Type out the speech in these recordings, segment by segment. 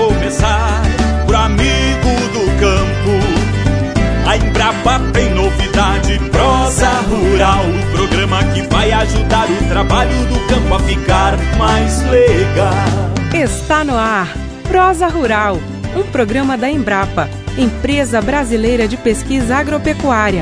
começar, pro amigo do campo. A Embrapa tem novidade, Prosa Rural, o programa que vai ajudar o trabalho do campo a ficar mais legal. Está no ar, Prosa Rural, um programa da Embrapa, Empresa Brasileira de Pesquisa Agropecuária.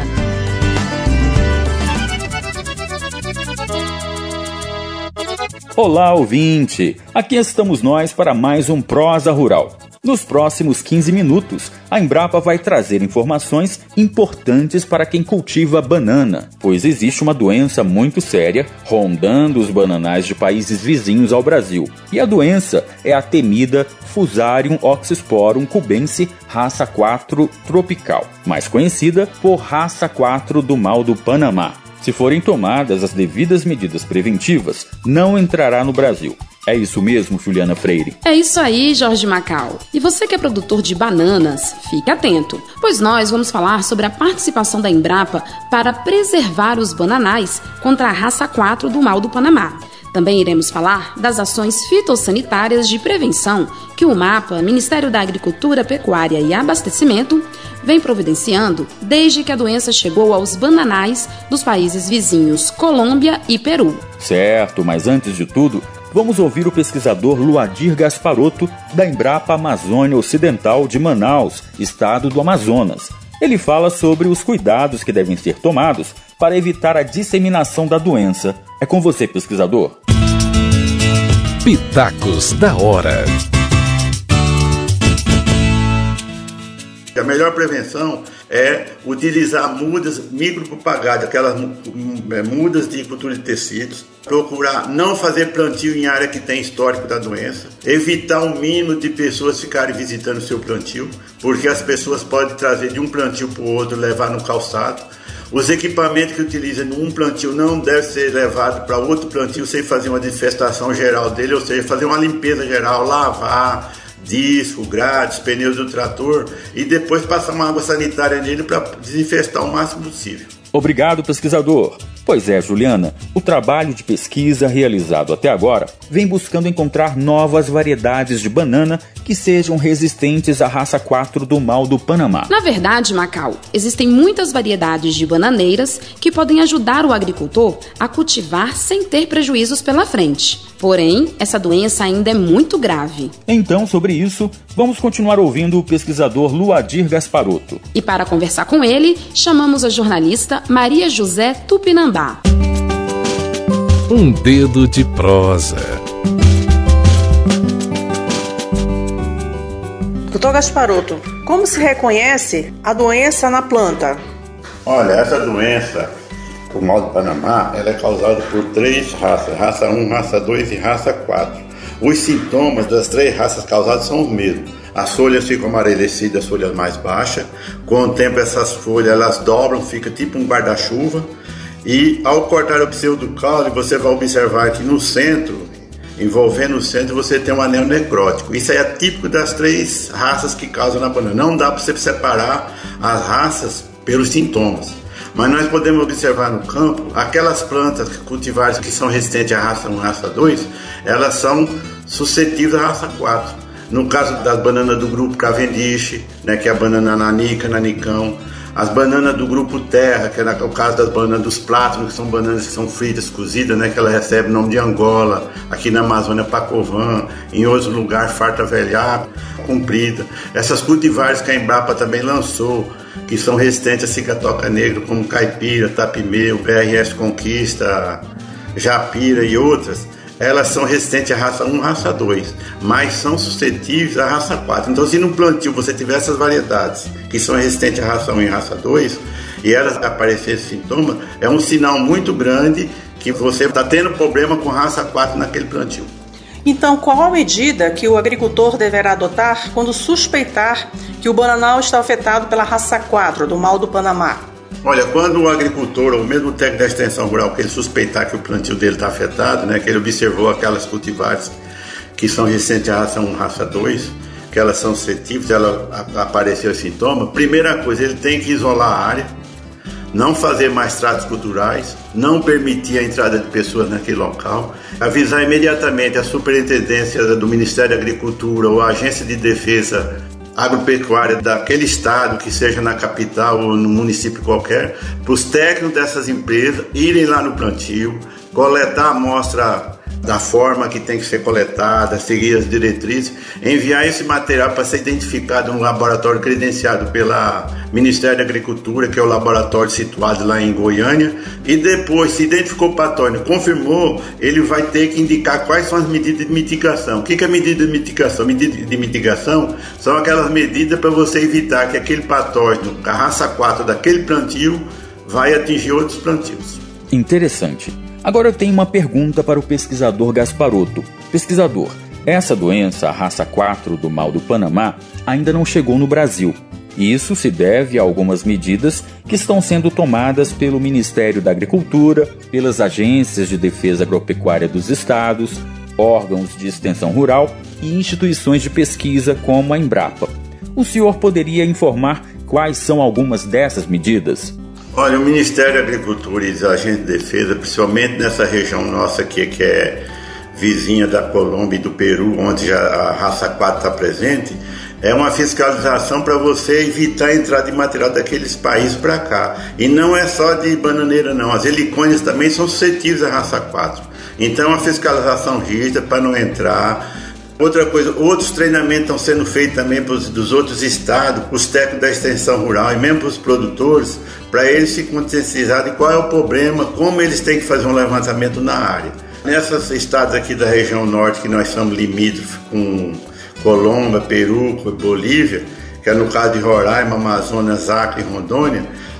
Olá, ouvinte! Aqui estamos nós para mais um Prosa Rural. Nos próximos 15 minutos, a Embrapa vai trazer informações importantes para quem cultiva banana, pois existe uma doença muito séria rondando os bananais de países vizinhos ao Brasil. E a doença é a temida Fusarium oxysporum cubense raça 4 tropical, mais conhecida por raça 4 do mal do Panamá. Se forem tomadas as devidas medidas preventivas, não entrará no Brasil. É isso mesmo, Juliana Freire? É isso aí, Jorge Macau. E você que é produtor de bananas, fique atento, pois nós vamos falar sobre a participação da Embrapa para preservar os bananais contra a raça 4 do mal do Panamá. Também iremos falar das ações fitossanitárias de prevenção que o MAPA, Ministério da Agricultura, Pecuária e Abastecimento, vem providenciando desde que a doença chegou aos bananais dos países vizinhos Colômbia e Peru. Certo, mas antes de tudo, vamos ouvir o pesquisador Luadir Gasparotto, da Embrapa Amazônia Ocidental de Manaus, estado do Amazonas. Ele fala sobre os cuidados que devem ser tomados para evitar a disseminação da doença. É com você, pesquisador. Pitacos da Hora. A melhor prevenção é utilizar mudas micropropagadas, aquelas mudas de cultura de tecidos. Procurar não fazer plantio em área que tem histórico da doença. Evitar o mínimo de pessoas ficarem visitando o seu plantio, porque as pessoas podem trazer de um plantio para o outro, levar no calçado. Os equipamentos que utilizam num plantio não devem ser levados para outro plantio sem fazer uma desinfestação geral dele, ou seja, fazer uma limpeza geral, lavar disco, grades, pneus do trator e depois passar uma água sanitária nele para desinfestar o máximo possível. Obrigado, pesquisador. Pois é, Juliana, o trabalho de pesquisa realizado até agora vem buscando encontrar novas variedades de banana que sejam resistentes à raça 4 do mal do Panamá. Na verdade, Macau, existem muitas variedades de bananeiras que podem ajudar o agricultor a cultivar sem ter prejuízos pela frente. Porém, essa doença ainda é muito grave. Então, sobre isso, vamos continuar ouvindo o pesquisador Luadir Gasparotto. E para conversar com ele, chamamos a jornalista Maria José Tupinambá. Um dedo de prosa. Doutor Gasparotto, como se reconhece a doença na planta? Olha, essa doença, o mal do Panamá, ela é causada por 3 raças, raça 1, raça 2 e raça 4. Os sintomas das 3 raças causadas são os mesmos. As folhas ficam amarelecidas, as folhas mais baixas. Com o tempo essas folhas elas dobram, fica tipo um guarda-chuva. E ao cortar o pseudocaule, você vai observar que no centro, envolvendo o centro, você tem um anel necrótico. Isso é típico das 3 raças que causam na banana. Não dá para você separar as raças pelos sintomas. Mas nós podemos observar no campo, aquelas plantas cultivares que são resistentes à raça 1 e raça 2, elas são suscetíveis à raça 4. No caso das bananas do grupo Cavendish, né, que é a banana nanica, nanicão, as bananas do grupo Terra, que é o caso das bananas dos plátanos, que são bananas que são fritas, cozidas, né, que ela recebe o nome de Angola, aqui na Amazônia Pacovan, em outros lugares Farta Velhaco, comprida. Essas cultivares que a Embrapa também lançou, que são resistentes a cicatoca negra, como caipira, tapimeu, BRS Conquista, japira e outras, elas são resistentes à raça 1 e raça 2, mas são suscetíveis à raça 4. Então, se no plantio você tiver essas variedades que são resistentes à raça 1 e raça 2, e elas aparecerem sintomas, é um sinal muito grande que você está tendo problema com raça 4 naquele plantio. Então, qual a medida que o agricultor deverá adotar quando suspeitar que o bananal está afetado pela raça 4 do mal do Panamá? Olha, quando o agricultor ou mesmo o técnico da extensão rural, que ele suspeitar que o plantio dele está afetado, né, que ele observou aquelas cultivares que são resistentes à raça 1, raça 2, que elas são suscetíveis, ela apareceu o sintoma, primeira coisa, ele tem que isolar a área, não fazer mais tratos culturais, não permitir a entrada de pessoas naquele local, avisar imediatamente a superintendência do Ministério da Agricultura ou a Agência de Defesa Agropecuária daquele estado, que seja na capital ou no município qualquer, para os técnicos dessas empresas irem lá no plantio, coletar a amostra da forma que tem que ser coletada, seguir as diretrizes, enviar esse material para ser identificado no laboratório credenciado pelo Ministério da Agricultura, que é o laboratório situado lá em Goiânia, e depois, se identificou o patógeno, confirmou, ele vai ter que indicar quais são as medidas de mitigação. O que é medida de mitigação? Medida de mitigação são aquelas medidas para você evitar que aquele patógeno, a raça 4 daquele plantio, vai atingir outros plantios. Interessante. Agora eu tenho uma pergunta para o pesquisador Gasparotto. Pesquisador, essa doença, a raça 4 do mal do Panamá, ainda não chegou no Brasil. E isso se deve a algumas medidas que estão sendo tomadas pelo Ministério da Agricultura, pelas agências de defesa agropecuária dos estados, órgãos de extensão rural e instituições de pesquisa como a Embrapa. O senhor poderia informar quais são algumas dessas medidas? Olha, o Ministério da Agricultura e as agências de defesa, principalmente nessa região nossa aqui, que é vizinha da Colômbia e do Peru, onde já a raça 4 está presente, é uma fiscalização para você evitar a entrada de material daqueles países para cá. E não é só de bananeira não, as helicônias também são suscetíveis à raça 4. Então a fiscalização rígida para não entrar. Outra coisa, outros treinamentos estão sendo feitos também dos outros estados, os técnicos da extensão rural e mesmo para os produtores, para eles se conscientizarem de qual é o problema, como eles têm que fazer um levantamento na área. Nessas estados aqui da região norte, que nós somos limítrofes com Colômbia, Peru, Bolívia, que é no caso de Roraima, Amazonas, Acre e Rondônia,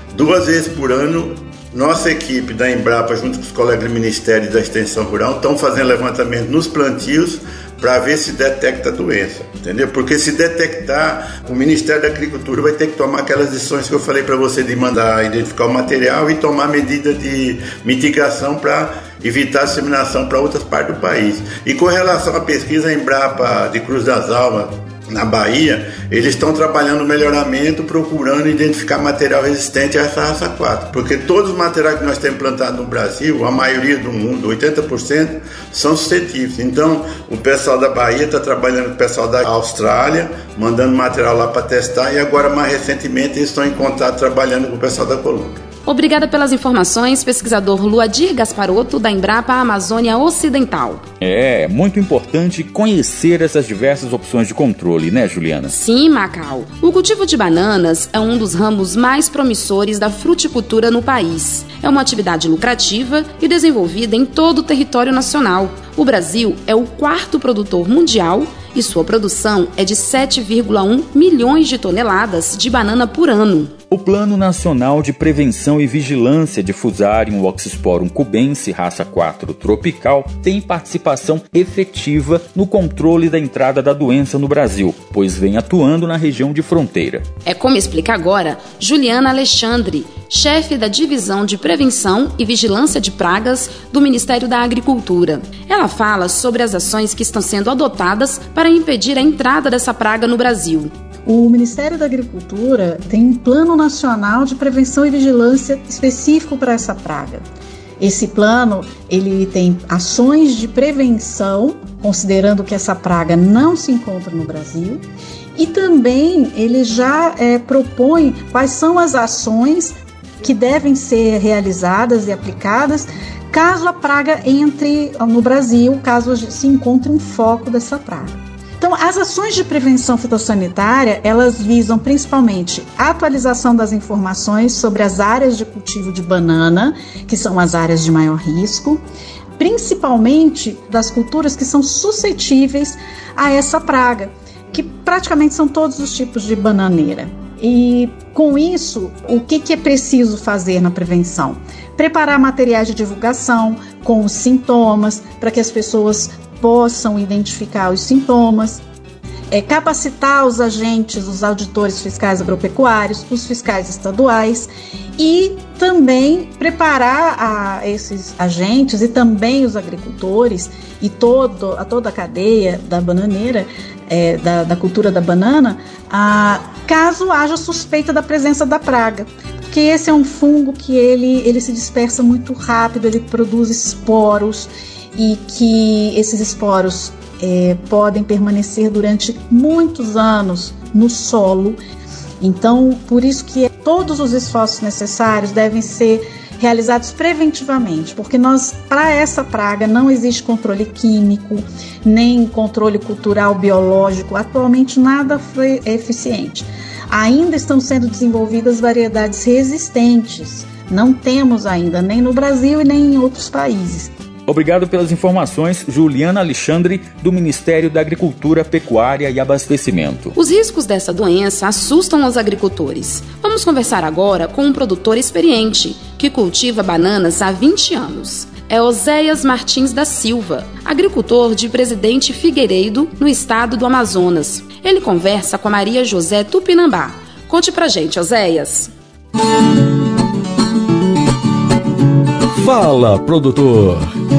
2 vezes por ano, nossa equipe da Embrapa, junto com os colegas do Ministério da Extensão Rural, estão fazendo levantamento nos plantios para ver se detecta a doença, entendeu? Porque se detectar, o Ministério da Agricultura vai ter que tomar aquelas decisões que eu falei para você de mandar identificar o material e tomar medida de mitigação para evitar a disseminação para outras partes do país. E com relação à pesquisa, a Embrapa de Cruz das Almas, na Bahia, eles estão trabalhando no melhoramento, procurando identificar material resistente a essa raça 4, porque todos os materiais que nós temos plantado no Brasil, a maioria do mundo, 80%, são suscetíveis. Então, o pessoal da Bahia está trabalhando com o pessoal da Austrália, mandando material lá para testar, e agora, mais recentemente, eles estão em contato trabalhando com o pessoal da Colômbia. Obrigada pelas informações, pesquisador Luadir Gasparotto, da Embrapa Amazônia Ocidental. É muito importante conhecer essas diversas opções de controle, né, Juliana? Sim, Macau. O cultivo de bananas é um dos ramos mais promissores da fruticultura no país. É uma atividade lucrativa e desenvolvida em todo o território nacional. O Brasil é o 4º produtor mundial e sua produção é de 7,1 milhões de toneladas de banana por ano. O Plano Nacional de Prevenção e Vigilância de Fusarium oxysporum cubense, raça 4 tropical, tem participação efetiva no controle da entrada da doença no Brasil, pois vem atuando na região de fronteira. É como explica agora Juliana Alexandre, chefe da Divisão de Prevenção e Vigilância de Pragas do Ministério da Agricultura. Ela fala sobre as ações que estão sendo adotadas para impedir a entrada dessa praga no Brasil. O Ministério da Agricultura tem um plano nacional de prevenção e vigilância específico para essa praga. Esse plano, ele tem ações de prevenção, considerando que essa praga não se encontra no Brasil, e também ele já propõe quais são as ações que devem ser realizadas e aplicadas caso a praga entre no Brasil, caso se encontre um foco dessa praga. Então, as ações de prevenção fitossanitária, elas visam principalmente a atualização das informações sobre as áreas de cultivo de banana, que são as áreas de maior risco, principalmente das culturas que são suscetíveis a essa praga, que praticamente são todos os tipos de bananeira. E com isso, o que é preciso fazer na prevenção? Preparar materiais de divulgação com os sintomas, para que as pessoas possam identificar os sintomas, capacitar os agentes, os auditores fiscais agropecuários, os fiscais estaduais e também preparar esses agentes e também os agricultores e toda a cadeia da bananeira, da cultura da banana, caso haja suspeita da presença da praga. porque esse é um fungo que ele se dispersa muito rápido, ele produz esporos e que esses esporos podem permanecer durante muitos anos no solo. Então, por isso que todos os esforços necessários devem ser realizados preventivamente, porque para essa praga não existe controle químico, nem controle cultural, biológico. Atualmente nada foi eficiente. Ainda estão sendo desenvolvidas variedades resistentes. Não temos ainda, nem no Brasil e nem em outros países. Obrigado pelas informações, Juliana Alexandre, do Ministério da Agricultura, Pecuária e Abastecimento. Os riscos dessa doença assustam os agricultores. Vamos conversar agora com um produtor experiente, que cultiva bananas há 20 anos. É Oséias Martins da Silva, agricultor de Presidente Figueiredo, no estado do Amazonas. Ele conversa com a Maria José Tupinambá. Conte pra gente, Oséias. Fala, produtor!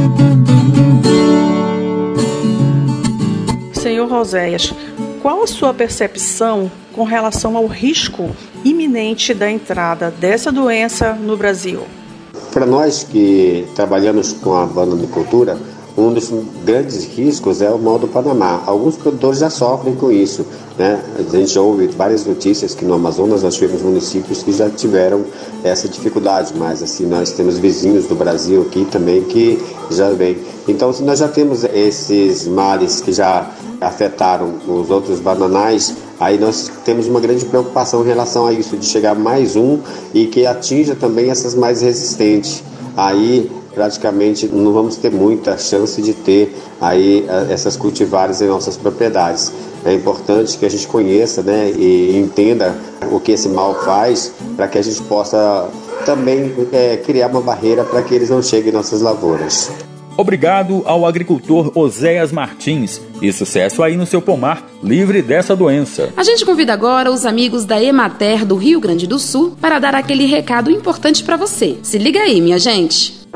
Senhor Oséias, qual a sua percepção com relação ao risco iminente da entrada dessa doença no Brasil? Para nós que trabalhamos com a bananicultura, um dos grandes riscos é o mal do Panamá. Alguns produtores já sofrem com isso, né? A gente ouve várias notícias que no Amazonas nós tivemos municípios que já tiveram essa dificuldade, mas assim, nós temos vizinhos do Brasil aqui também que já vem. Então, se nós já temos esses males que já afetaram os outros bananais, aí nós temos uma grande preocupação em relação a isso, de chegar mais um e que atinja também essas mais resistentes. Aí praticamente não vamos ter muita chance de ter aí essas cultivares em nossas propriedades. É importante que a gente conheça, né, e entenda o que esse mal faz, para que a gente possa também criar uma barreira para que eles não cheguem em nossas lavouras. Obrigado ao agricultor Oséias Martins e sucesso aí no seu pomar, livre dessa doença. A gente convida agora os amigos da Emater do Rio Grande do Sul para dar aquele recado importante para você. Se liga aí, minha gente.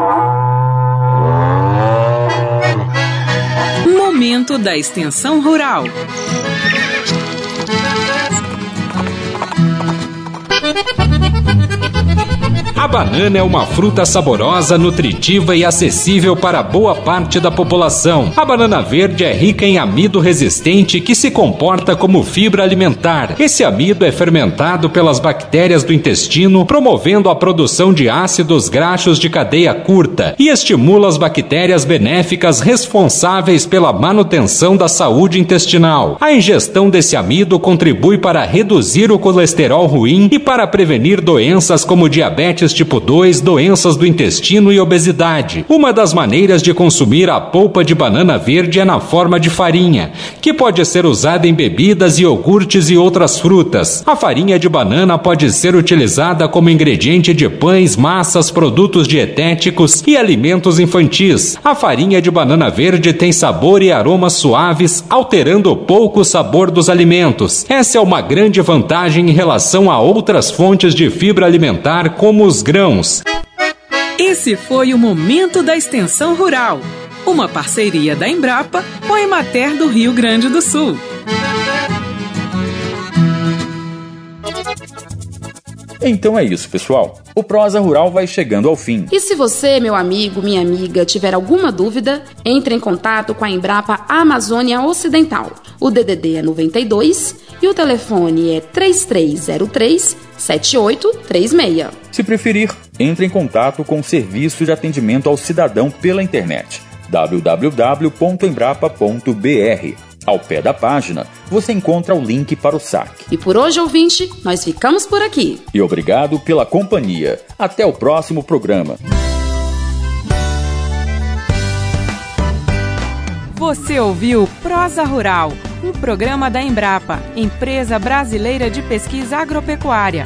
Momento da Extensão Rural. A banana é uma fruta saborosa, nutritiva e acessível para boa parte da população. A banana verde é rica em amido resistente que se comporta como fibra alimentar. Esse amido é fermentado pelas bactérias do intestino, promovendo a produção de ácidos graxos de cadeia curta e estimula as bactérias benéficas responsáveis pela manutenção da saúde intestinal. A ingestão desse amido contribui para reduzir o colesterol ruim e para prevenir doenças como diabetes tipo 2, doenças do intestino e obesidade. Uma das maneiras de consumir a polpa de banana verde é na forma de farinha, que pode ser usada em bebidas, iogurtes e outras frutas. A farinha de banana pode ser utilizada como ingrediente de pães, massas, produtos dietéticos e alimentos infantis. A farinha de banana verde tem sabor e aromas suaves, alterando pouco o sabor dos alimentos. Essa é uma grande vantagem em relação a outras fontes de fibra alimentar, como os grãos. Esse foi o Momento da Extensão Rural, uma parceria da Embrapa com a Emater do Rio Grande do Sul. Então é isso, pessoal. O Prosa Rural vai chegando ao fim. E se você, meu amigo, minha amiga, tiver alguma dúvida, entre em contato com a Embrapa Amazônia Ocidental. O DDD é 92 e o telefone é 3303-7836. Se preferir, entre em contato com o Serviço de Atendimento ao Cidadão pela internet, www.embrapa.br. Ao pé da página, você encontra o link para o saque. E por hoje, ouvinte, nós ficamos por aqui. E obrigado pela companhia. Até o próximo programa. Você ouviu Prosa Rural, um programa da Embrapa, Empresa Brasileira de Pesquisa Agropecuária.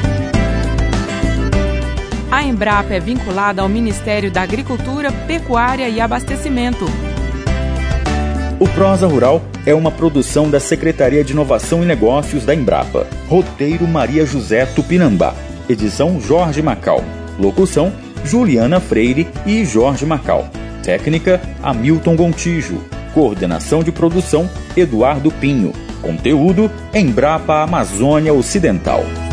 A Embrapa é vinculada ao Ministério da Agricultura, Pecuária e Abastecimento. O Prosa Rural é uma produção da Secretaria de Inovação e Negócios da Embrapa. Roteiro Maria José Tupinambá. Edição Jorge Macau. Locução Juliana Freire e Jorge Macau. Técnica Hamilton Gontijo. Coordenação de produção Eduardo Pinho. Conteúdo Embrapa Amazônia Ocidental.